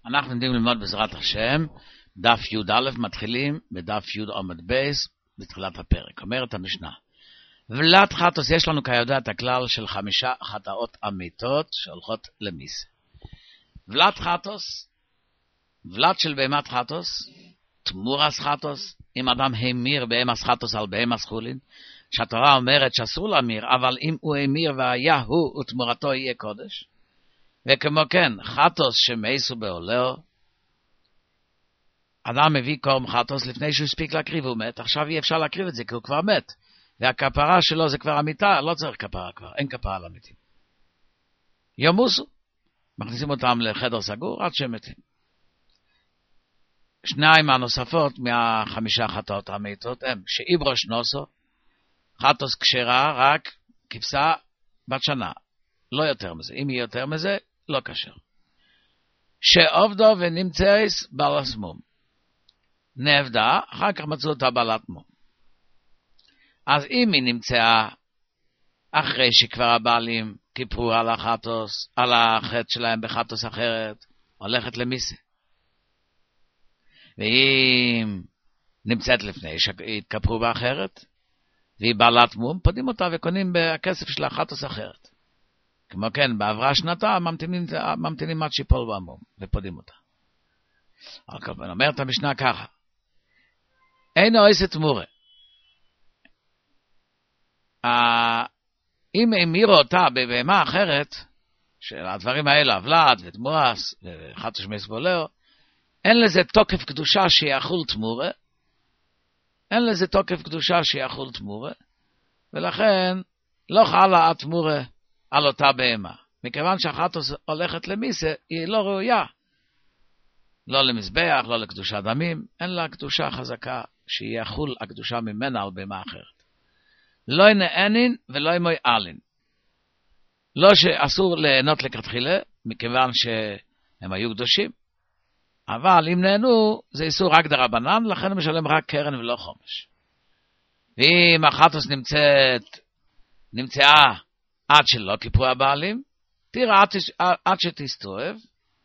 אנחנו נדים ללמוד בעזרת השם, דף י' מתחילים בדף י' עמוד בייס, בתחילת הפרק. אומרת המשנה, ולת חטוס, יש לנו כידוע את הכלל של 5 חטאות אמיתות שהולכות למיסה. ולת חטוס, ולת של בהמת חטוס, תמורס חטוס, אם אדם המיר בהמס חטוס על בהמס חולין, שהתורה אומרת שאסור להמיר, אבל אם הוא המיר והיה הוא ותמורתו יהיה קודש. וכמו כן, חטוס שמייסו בעולהו, אדם מביא קורם חטוס לפני שהוא הספיק להקריב, הוא מת, עכשיו אי אפשר להקריב את זה, כי הוא כבר מת, והכפרה שלו זה כבר אמיתה, לא צריך כפרה כבר, אין כפרה למתים. ימוסו, מכניסים אותם לחדר סגור עד שהם מתים. 2 הנוספות מה5 חטאות האמיתות הם, שאיברוש נוסו, חטוס כשרה רק כבשה בת שנה, לא יותר מזה, אם יהיה יותר מזה, לא כשר. שעובדו ונמצאס בעלת מום. נעבדה, אחר כך מצאו אותה בעלת מום. אז אם היא נמצאה אחרי שכבר הבעלים כיפרו על החטוס, על החטא שלהם בחטוס אחרת, הולכת למיסה. ואם נמצאת לפני שהתכפרו באחרת, והיא בעלת מום, פודים אותה וקונים בכסף של החטוס אחרת. כמו כן, בעברה שנתה, ממתינים עד שיפול במום, ופודים אותה. על כל פנים, אומרת המשנה ככה, אין עושה תמורה. אם המירו אותה בבהמה אחרת, של הדברים האלה, אבלת ותמורס, וחטוס שמייס בעולהו, אין לזה תוקף קדושה שיחול תמורה, אין לזה תוקף קדושה שיחול תמורה, ולכן לא חלה התמורה על אותה בהמה. מכיוון שהחטוס הולכת למיסה, היא לא ראויה. לא למזבח, לא לקדושת דמים, אין לה קדושה חזקה שיחול הקדושה ממנה על בהמה אחרת. לא נענין ולא מויעלין. לא שאסור ליהנות לכתחילה, מכיוון שהם היו קדושים, אבל אם נהנו, זה איסור רק דרבנן, לכן הוא משלם רק קרן ולא חומש. ואם החטוס נמצאה עד שלא כיפרו הבעלים, תראה עד שתסתובב,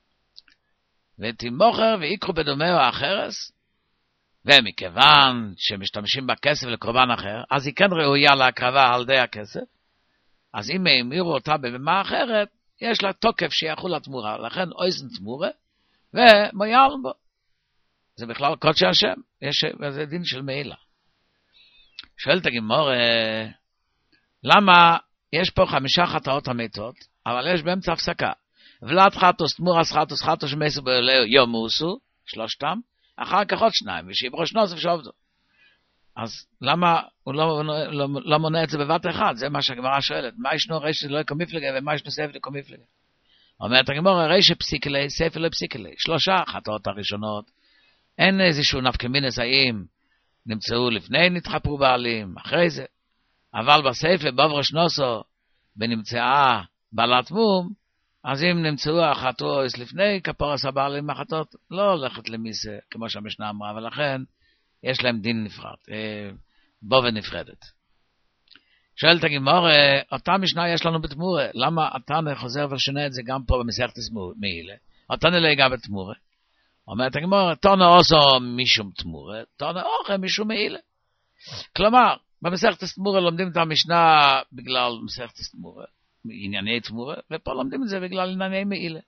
ותמוכר ויקחו בדומה או אחרס, ומכיוון שמשתמשים בכסף לקורבן אחר, אז היא כן ראויה להקרבה על די הכסף, אז אם המירו אותה בבמה אחרת, יש לה תוקף שיחול התמורה, לכן אויזן תמורה, ומויעל בו. זה בכלל קודשי השם, זה דין של מעילה. שואלת הגמרא, למה יש פה 5 חטאות אמיתות, אבל יש באמצע הפסקה. ולת חטוס, תמורס חטוס, חטוס שמייסו בעולהו ימוסו, 3, אחר כך עוד 2, ושיברוש נוסף שעובדו. אז למה הוא לא מונה את זה בבת אחד? זה מה שהגמרא שואלת. מה ישנו רשת לא יקום מפלגה, ומה ישנו ספר יקום מפלגה? אומרת הגמרא, רשת פסיקלי, ספר לא פסיקלי. 3 חטאות הראשונות. אין איזשהו נפקמינס האם נמצאו לפני נתחפרו בעלים, אחרי זה. אבל בספר בברוש נוסו, ונמצאה בעלת מום, אז אם נמצאו החטאות לפני כפורס הבעלים החטאות, לא הולכת למיסה, כמו שהמשנה אמרה, ולכן יש להם דין נפרד, בובה נפרדת. שואלת הגמרא, אותה משנה יש לנו בתמורה, למה התנא חוזר ושונה את זה גם פה במסכת מעילה? התנא לא יגע בתמורה. אומרת הגמרא, תנא עושו משום תמורה, תנא אוכל משום מעילה. כלומר, במסכת תמורה לומדים את המשנה בגלל מסכת תמורה, ענייני תמורה, ופה לומדים את זה בגלל ענייני מעילה.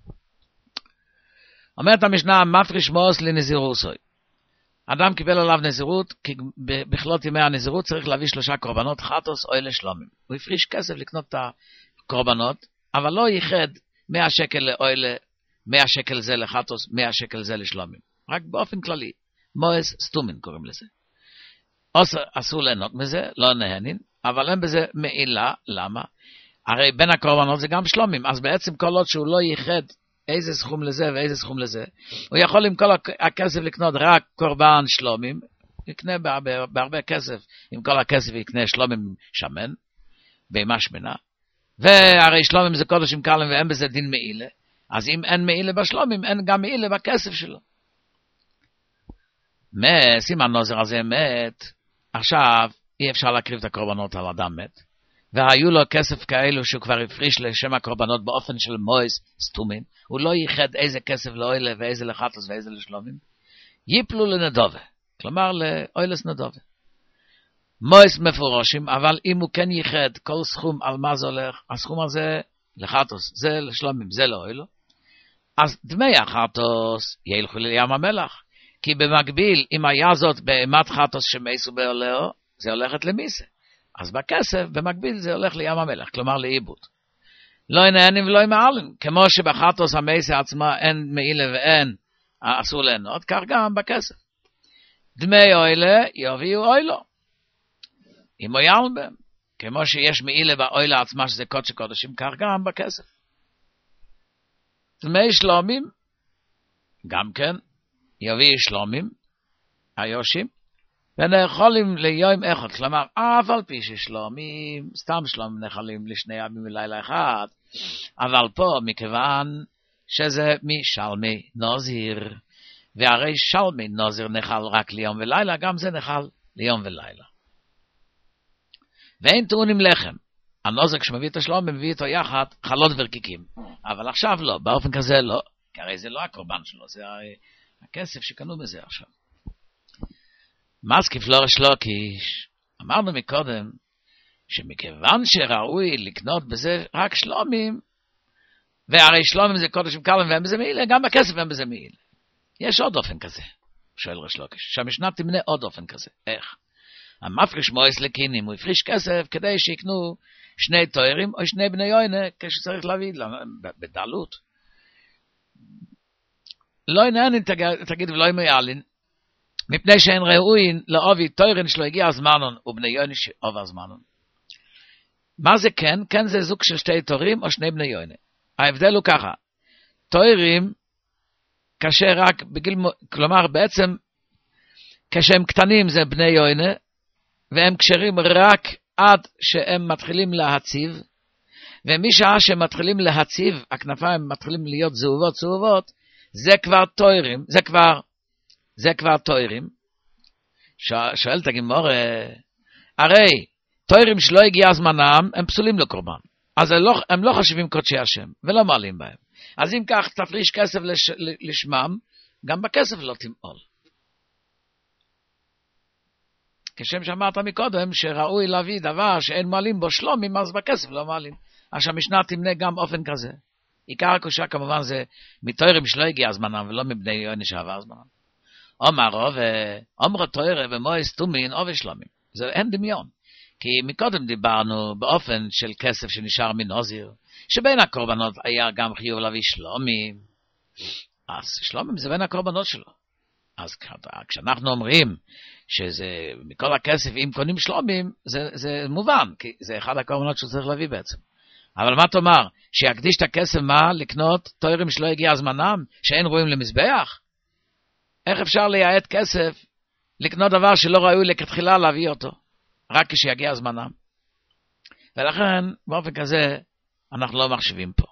אומרת המשנה, מפריש מאוס לנזירוסוי. אדם קיבל עליו נזירות, כי בכלות ימי הנזירות צריך להביא 3 קורבנות, חטוס או לשלומים. הוא הפריש כסף לקנות את הקורבנות, אבל לא ייחד 100 שקל לאוילה, 100 שקל זה לחטוס, 100 שקל זה לשלומים. רק באופן כללי. מואס סטומין קוראים לזה. אסור ליהנות מזה, לא נהנין, אבל אין בזה מעילה, למה? הרי בין הקורבנות זה גם שלומים, אז בעצם כל עוד שהוא לא ייחד איזה סכום לזה ואיזה סכום לזה, הוא יכול עם כל הכסף לקנות רק קורבן שלומים, יקנה בהרבה כסף, עם כל הכסף יקנה שלומים שמן, בהמה שמנה, והרי שלומים זה קודשים קלים ואין בזה דין מעילה, אז אם אין מעילה בשלומים, אין גם מעילה בכסף שלו. סימן נוזר הזה מת, עכשיו אי אפשר להקריב את הקורבנות על אדם מת, והיו לו כסף כאלו שהוא כבר הפריש לשם הקורבנות באופן של מויס סתומים, הוא לא ייחד איזה כסף לאוילה ואיזה לחטוס ואיזה לשלומים, ייפלו לנדובה, כלומר לאוילס נדובה. מויס מפורשים, אבל אם הוא כן ייחד כל סכום על מה זה הולך, הסכום הזה לחטוס, זה לשלומים, זה לאוילו, אז דמי החטוס ילכו לים המלח, כי במקביל, אם היה זאת בהמת חטוס שמייסו בעולהו, זה הולכת למיסה. אז בכסף, במקביל זה הולך לים המלח, כלומר לאיבוד. לא ינענים ולא ימעלים, כמו שבחטוס המייסה עצמה אין מעילה ואין אסור ליהנות, כך גם בכסף. דמי אוילה יביאו אוילו. אם הוא יעלם בהם, כמו שיש מעילה באוילה עצמה שזה קודש קודשים, כך גם בכסף. דמי שלומים, גם כן, יביא שלומים, היושים, ונאכולים ליום אחד, כלומר, אף על פי ששלומים, סתם שלומים נאכלים לשני ימים ולילה אחד, אבל פה מכיוון שזה משלמי נוזיר, והרי שלמי נוזיר נחל רק ליום ולילה, גם זה נחל ליום ולילה. ואין טעונים לחם, הנוזר כשמביא את השלום, מביא איתו יחד חלות ורקיקים, אבל עכשיו לא, באופן כזה לא, כי הרי זה לא הקורבן שלו, זה הרי הכסף שקנו בזה עכשיו. מסקיף לא רשלוקיש, אמרנו מקודם, שמכיוון שראוי לקנות בזה רק שלומים, והרי שלומים זה קודש וקלם והם בזה מעילה, גם בכסף והם בזה מעילה. יש עוד אופן כזה, שואל רשלוקיש, שהמשנה תמנה עוד אופן כזה, איך? המפריש מויס לקינים, הוא הפריש כסף כדי שיקנו שני תוארים או שני בני יוינה, כשצריך להביא בדלות. לא ינענין תגיד ולא ימייעלין, מפני שאין ראוין לאובי תוירין שלו הגיע הזמנון, ובני יוינה שעובר זמנון. מה זה כן? כן זה זוג של שתי תורים או שני בני יוינה. ההבדל הוא ככה, תוירים כאשר רק בגיל, כלומר בעצם כשהם קטנים זה בני יוינה, והם כשרים רק עד שהם מתחילים להציב, ומשעה שהם מתחילים להציב, הכנפיים מתחילים להיות זהובות, זה כבר תוירים, זה כבר תוירים. שואלת הגמור, הרי תוירים שלא הגיע זמנם, הם פסולים לקורבן. אז הם לא חשיבים קודשי השם, ולא מעלים בהם. אז אם כך תפריש כסף לשמם, גם בכסף לא תמעול. כשם שאמרת מקודם, שראוי להביא דבר שאין מעלים בו שלומים, אז בכסף לא מעלים. אז המשנה תמנה גם אופן כזה. עיקר הקושה כמובן זה מתוירים שלא הגיע זמנם, ולא מבני יוני שעבר זמנם. אומרו תוירה ומויס תומין או ושלומים. זה אין דמיון. כי מקודם דיברנו באופן של כסף שנשאר מנוזיר, שבין הקורבנות היה גם חיוב להביא שלומים. אז שלומים זה בין הקורבנות שלו. אז כשאנחנו אומרים שזה מכל הכסף, אם קונים שלומים, זה מובן, כי זה אחד הקורבנות שצריך להביא בעצם. אבל מה תאמר? שיקדיש את הכסף מה? לקנות תוירים שלא הגיע זמנם, שאין רואים למזבח? איך אפשר לייעד כסף לקנות דבר שלא ראוי לכתחילה להביא אותו, רק כשיגיע זמנם? ולכן, באופן כזה, אנחנו לא מחשבים פה.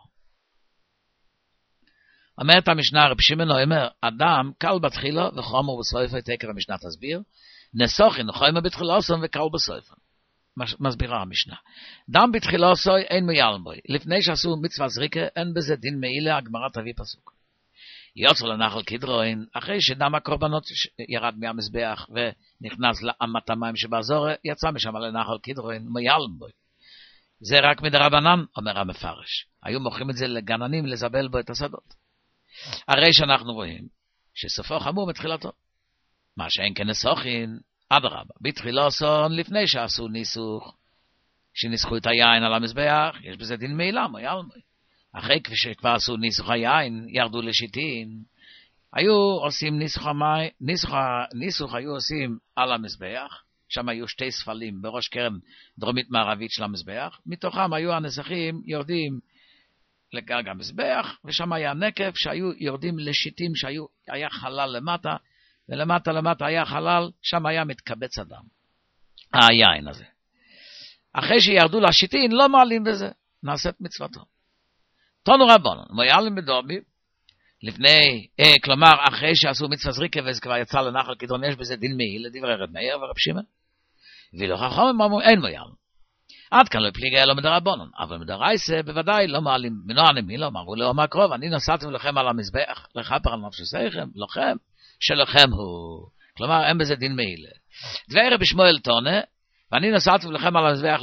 אומרת המשנה, רב שמעון אומר, אדם קל בתחילו וחומר בסויפו, תקר המשנה תסביר, נסוכין חומר בתחילוסו וקל בסויפו. מסבירה המשנה. דם בתחילוסו אין מיילם בוי. לפני שעשו מצווה זריקה, אין בזה דין מעילה, הגמרא תביא פסוק. יוצא לנחל קדרון, אחרי שדם הקורבנות ירד מהמזבח ונכנס לאמת המים שבאזור, יצא משם לנחל קדרון, מיילם בוי. זה רק מדרבנן, אומר המפרש. היו מוכרים את זה לגננים לזבל בו את השדות. הרי שאנחנו רואים שסופו חמור מתחילתו. מה שאין כנסוכין, אדרבה, בתחילוסון לפני שעשו ניסוך, שניסחו את היין על המזבח, יש בזה דין מעילה, מיילם בוי. אחרי שכבר עשו ניסוך היין, ירדו לשיטין, היו עושים ניסוך היו עושים על המזבח, שם היו שתי ספלים בראש קרן דרומית מערבית של המזבח, מתוכם היו הנסכים יורדים לגג המזבח, ושם היה נקב שהיו יורדים לשיטים שהיה חלל למטה, ולמטה היה חלל, שם היה מתקבץ אדם, היין הזה. אחרי שירדו לשיטין, לא מעלים בזה, נעשית מצוותו. תונו רבונן, מיילם בדובי, לפני, כלומר, אחרי שעשו מצווה זריקה, וזה כבר יצא לנחל קדרון, יש בזה דין מעיל, לדברי רב מאיר ורב שמעון, ולא חכמים אמרו, אין מיילם. עד כאן לא פליגי אלו מדרבנן, אבל מדרייסה בוודאי לא מעלים, מנוענים מי לא אמרו לו מה קרוב, אני נשאתם לכם על המזבח, לכפר על נפשותיכם, לכם, שלכם הוא. כלומר, אין בזה דין מעילה. דבר בשמואל תונה, ואני נשאתי לכם על המזבח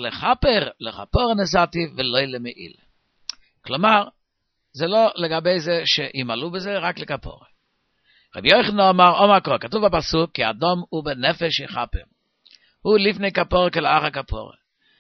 לכפר נשאתי ולא למעילה. כלומר, זה לא לגבי זה שימלאו בזה, רק לכפר. רבי יוחנן אמר כה, כתוב בפסוק, כי אדום הוא בנפש יכפר. הוא לפני כפר כלאחר כפר.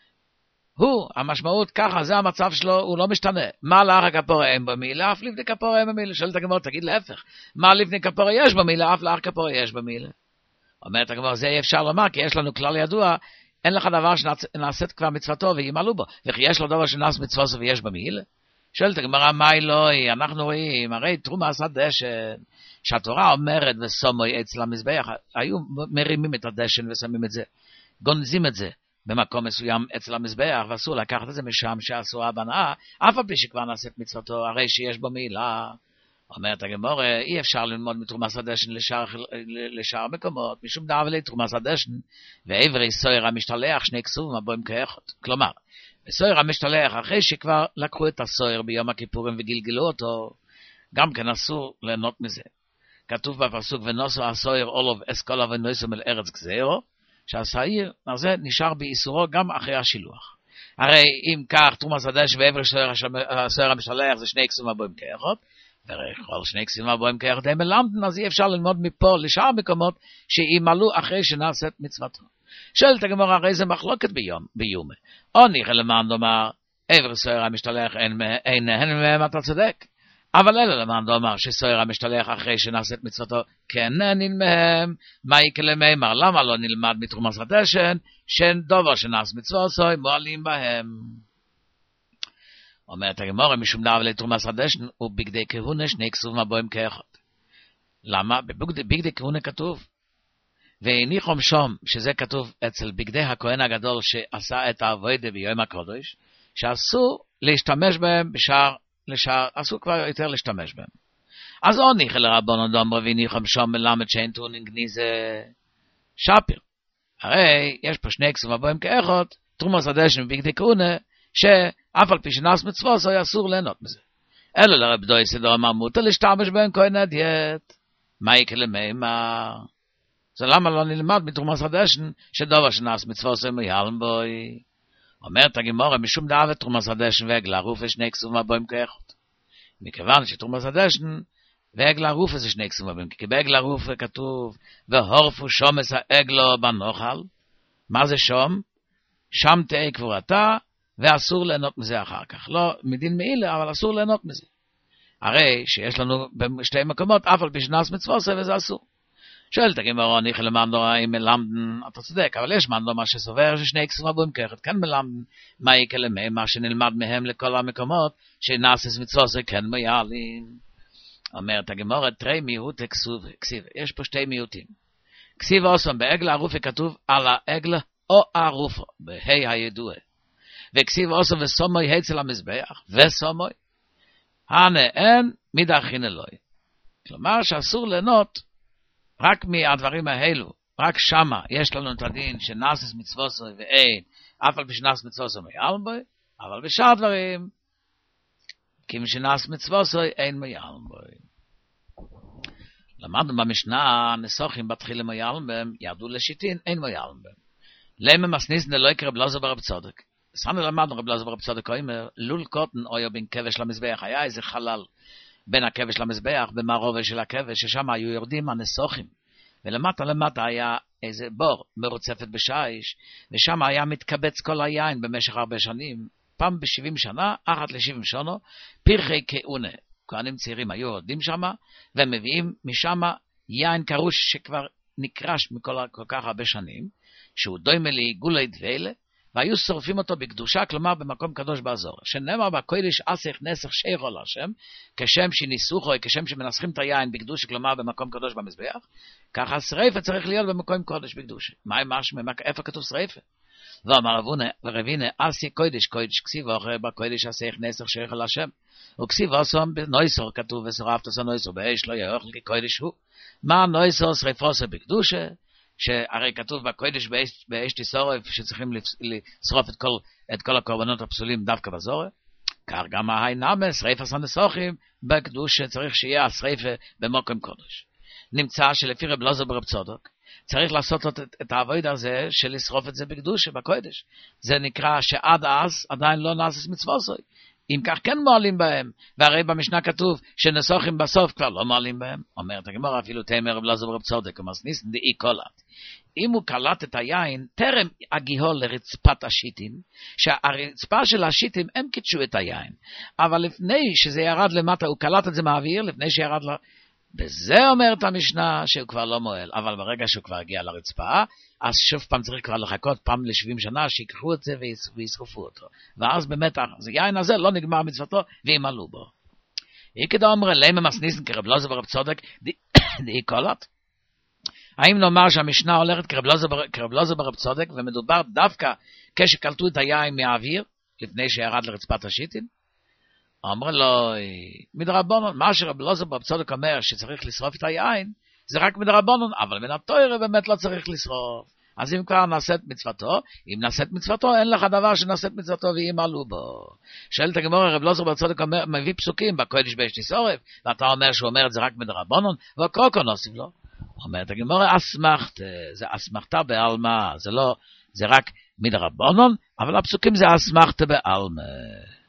הוא, המשמעות ככה, זה המצב שלו, הוא לא משתנה. מה לאחר כפר אין במילה, אף לפני כפר אין במילה. שואלת הגמרא, תגיד להפך. מה לפני כפר יש במילה, אף לאחר כפר יש במילה. אומרת הגמרא, זה אי אפשר לומר, כי יש לנו כלל ידוע, אין לך דבר שנעשית כבר מצוותו וימלאו בו, וכי יש לו דבר שנעש מצוותו ויש במילה. שואלת הגמרא, מה אלוהי? אנחנו רואים, הרי תרומה עשה דשן, שהתורה אומרת וסומוי אצל המזבח, היו מרימים את הדשן ושמים את זה, גונזים את זה במקום מסוים אצל המזבח, ואסור לקחת את זה משם שעשו הבנאה, אף על פי שכבר נעשית מצוותו, הרי שיש בו מילה. אומרת הגמרא, אי אפשר ללמוד מתרומס הדשן לשאר מקומות, משום דבר לתרומס הדשן, ועברי סויר המשתלח שני כסובים הבואים כאחד. כלומר, בסויר המשתלח, אחרי שכבר לקחו את הסויר ביום הכיפורים וגלגלו אותו, גם כן אסור ליהנות מזה. כתוב בפסוק, ונוסו הסויר אולוב אסכולה ונוסו אל ארץ גזירו, שהסעיר הזה נשאר באיסורו גם אחרי השילוח. הרי אם כך, תרומס הדשן ועברי סויר המשתלח זה שני כסובים הבואים כאחד, וכל שני כסים הבואים כאחד הם מלמדים, אז אי אפשר ללמוד מפה לשאר מקומות שימלאו אחרי שנעשית מצוותו. שואלת הגמרא, הרי זה מחלוקת ביומה. או ניחא למען דומר, עבר סויר המשתלח אין מהם, אתה צודק. אבל אלא למען דומר שסויר המשתלח אחרי שנעשית מצוותו כן נהנין מהם, מה יקרה למימר? למה לא נלמד מתרומס הדשן, שאין דבר שנעש מצוותו מועלים בהם? אומרת הגמרא, משום דבר לתרומס הדשן ובגדי כהונה שני כסובים הבואים כאחד. למה? בבגדי כהונה כתוב, והניחום שום, שזה כתוב אצל בגדי הכהן הגדול שעשה את העבודה ביום הקודש, שאסור להשתמש בהם לשאר, אסור כבר יותר להשתמש בהם. אז או ניחא לרבנן דאמר והניחום שום מלמד שאין טעונים גניזה שפיר. הרי יש פה שני כסובים הבואים כאחד, תרומס הדשן ובגדי כהונה, שאף על פי שנעש מצוות, זה אסור ליהנות מזה. אלו לרב דויסא דאמר מותר להשתמש בהם כהן הדיית. מה יקרה למימר? זה למה לא נלמד מתרומס הדשן, שדבר שנעש מצוות זה מיהלם בוי. אומרת הגמרא, משום דאב תרומס הדשן ועגלה רופה שני כסובים הבואים כאחד. מכיוון שתרומס הדשן ועגלה רופה זה שני כסובים הבואים, כי בעגלה רופה כתוב, והורפו שומס העגלו בנוחל. מה זה שום? שם תהי קבורתה, ואסור ליהנות מזה אחר כך. לא מדין מעילה, אבל אסור ליהנות מזה. הרי שיש לנו בשתי מקומות, אף על פי שנעש מצוות זה וזה אסור. שואלת הגמרא, ניחא למען דומר, אם מלמדן, אתה צודק, אבל יש מען דומר שסובר ששני כסובים הבואים כאחד, כן מלמדן, מה יקרה להם, מה שנלמד מהם לכל המקומות, שנעשת מצוות זה כן מייעלים. אומרת הגמרא, תרי מיעוט כסיב, יש פה שתי מיעוטים. כסיב אוסם בעגלה ערופה כתוב על העגלה או ערופה, בהי הידוע. וכסיב אוסם וסומוי אצל המזבח, וסומוי, הנאן מדרכין אלוהי. כלומר שאסור ליהנות רק מהדברים האלו, רק שמה יש לנו את הדין שנעשת מצוות ואין, אף על פי שנעשת מצוות מייעלם בוי, אבל בשאר דברים, כי משנעשת מצוות אין מייעלם בוי. למדנו במשנה, נסוחים בתחילה מייעלם בהם, ירדו לשיטין, אין מייעלם בהם. למה מסניסן לא יקרה רב אלעזר ברב צדוק. סנו למדנו רב אלעזר ברב צדוק, לול קוטן אויה בין כבש למזבח, היה איזה חלל בין הכבש למזבח, במערובה של הכבש, ששם היו יורדים הנסוחים, ולמטה היה איזה בור מרוצפת בשיש, ושם היה מתקבץ כל היין במשך הרבה שנים, פעם ב-70 שנה, אחת ל-70 שנה, פרחי כהונה, כהנים צעירים היו יורדים שם, ומביאים משם יין קרוש שכבר נקרש כל כך הרבה שנים, שהוא דומה לעיגולי דבלה, והיו שורפים אותו בקדושה, כלומר במקום קדוש באזור. שנאמר בקודש אסך נסך שירו להשם, כשם שניסוחו, כשם שמנסחים את היין בקדושה, כלומר במקום קדוש במזבח, ככה שריפה צריך להיות במקום קודש בקדושה. מה משמע? איפה כתוב שריפה? ואמר רבינה, אסי קודש קודש, כסיב אחר בקודש אסך נסך שירו להשם. וכסיב אסום בנויסור כתוב, ושרפת עשה נויסור באש לא יאכל כי קודש הוא. מה נויסור שריפוסו בקדושה? שהרי כתוב בקודש באש תשרוף, שצריכים לשרוף את כל הקורבנות הפסולים דווקא בזורף. כך גם ההיינמה, שריפה סנסוכים, בקדוש שצריך שיהיה השריפה במקום קודש. נמצא שלפי רב אלעזר ברב צדוק, צריך לעשות את העבודה הזה של לשרוף את זה בקדוש, בקודש. זה נקרא שעד אז עדיין לא נעשית מצוות זו. אם כך כן מועלים בהם, והרי במשנה כתוב שנסוכים בסוף כבר לא מועלים בהם. אומרת הגמרא, אפילו תאמר רב אלעזר ברב צדוק, ומסניסן דאי קולת. אם הוא קלט את היין, טרם הגיעו לרצפת השיטים, שהרצפה של השיטים הם קידשו את היין. אבל לפני שזה ירד למטה, הוא קלט את זה מהאוויר, לפני שירד בזה אומרת המשנה שהוא כבר לא מועל. אבל ברגע שהוא כבר הגיע לרצפה, אז שוב פעם צריך כבר לחכות פעם ל-70 שנה, שיקחו את זה וישרפו אותו. ואז באמת, היין הזה לא נגמר מצוותו, וימלאו בו. איקדא אומרת, למה מסניסן כרב אלעזר ברב צדוק, דאי קולת? האם נאמר שהמשנה הולכת כרב אלעזר ברב צדוק, ומדובר דווקא כשקלטו את היין מהאוויר, לפני שירד לרצפת השיטים? אומר לו, מדרבנן, מה שרב אלעזר ברב צדוק אומר שצריך לשרוף את היין, זה רק מדרבנן, אבל מן התורה באמת לא צריך לשרוף. אז אם כבר נעשית מצוותו, אם נעשית מצוותו, אין לך דבר שנעשית מצוותו וימלאו בו. שואלת הגמרא, רב אלעזר ברב צדוק מביא פסוקים בקודש באש תשרוף, ואתה אומר שהוא אומר את זה רק מדרבנן, וקרוקו נוסיף לו. אומרת הגמרא, אסמכת, זה אסמכתה בעלמא, זה רק מדרבנן, אבל הפסוקים זה אסמכתה בעלמא.